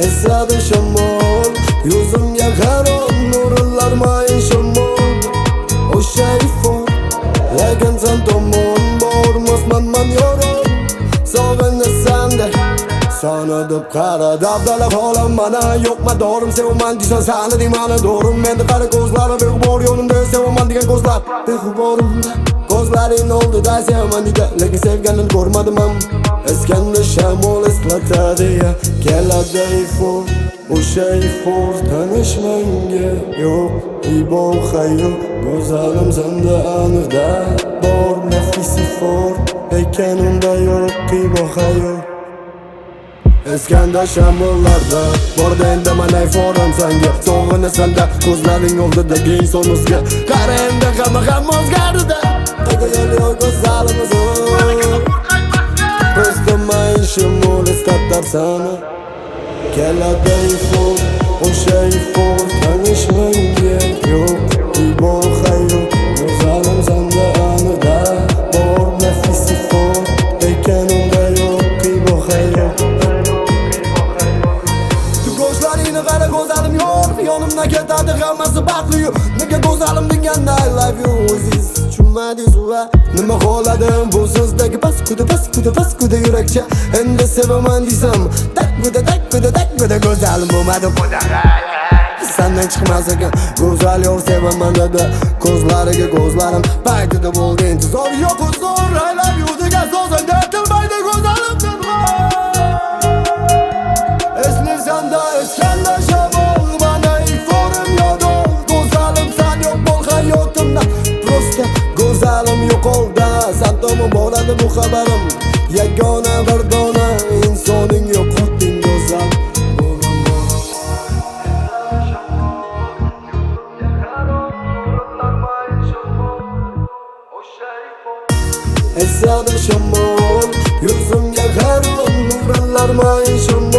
Esadı shamol Yuzimga qaro nurlar mayin shamol O shayfon Lekin sen tomon bormasman man yoron Sog'inni sanda Sana deb qara dabdala holam mana yo'qma dorim sevaman deysan sani deymani dorim menda qara ko'zlari beg'ubor yonimda sevaman degan ko'zlar beg'uborimda ko'zlaring oldida sevaman deydi lekin sevganini ko'rmadim ham eskanda shamol eslatadi ya keladi ifor o'sha ifor tanish menga yo'q ibon xayr go'zalim senda aniqda bor nafis ifor lekin unda yo'q ibon xayr Eskanda shamollarda borda endi mana iforim senga So'g'ini senda ko'zlaring oldidagi inson o'zga Qara endi hamma o'zgardi Qo'ygan yo'q ko'zlarimiz Qo'ymayin shamol eslatlar sana Keladi ifor o'sha ifor tanish menga yo'q ibon xayr go'zalim senda aniqda bor nafis ifor lekin unda yo'q ibon xayr Qara go'zalim yo'q yonimdan ketadi hammasi baxtli nega go'zalim deganda I love you o'zingiz tushunmadingiz va nima xohladim bu sizdagi paskuda yurakcha endi sevaman desam dakkuda go'zalim bo'lmadi sendan chiqmas ekan go'zal yor sevaman dedi ko'zlariga ko'zlarim paytida bo'ldi intizor yo'q huzur I love you degan so'zingda aytilmaydi go'zalim Eslisanda eskanda shamol mana iforim yo'q go'zalim sen yo'q bo'l hayotimda Prosta go'zalim yo'qoldi sen tomon boradi bu xabarim yagona bir dona insoning yo'qotding go'zal Esadim shamol yuzimga qaro nurlar mayin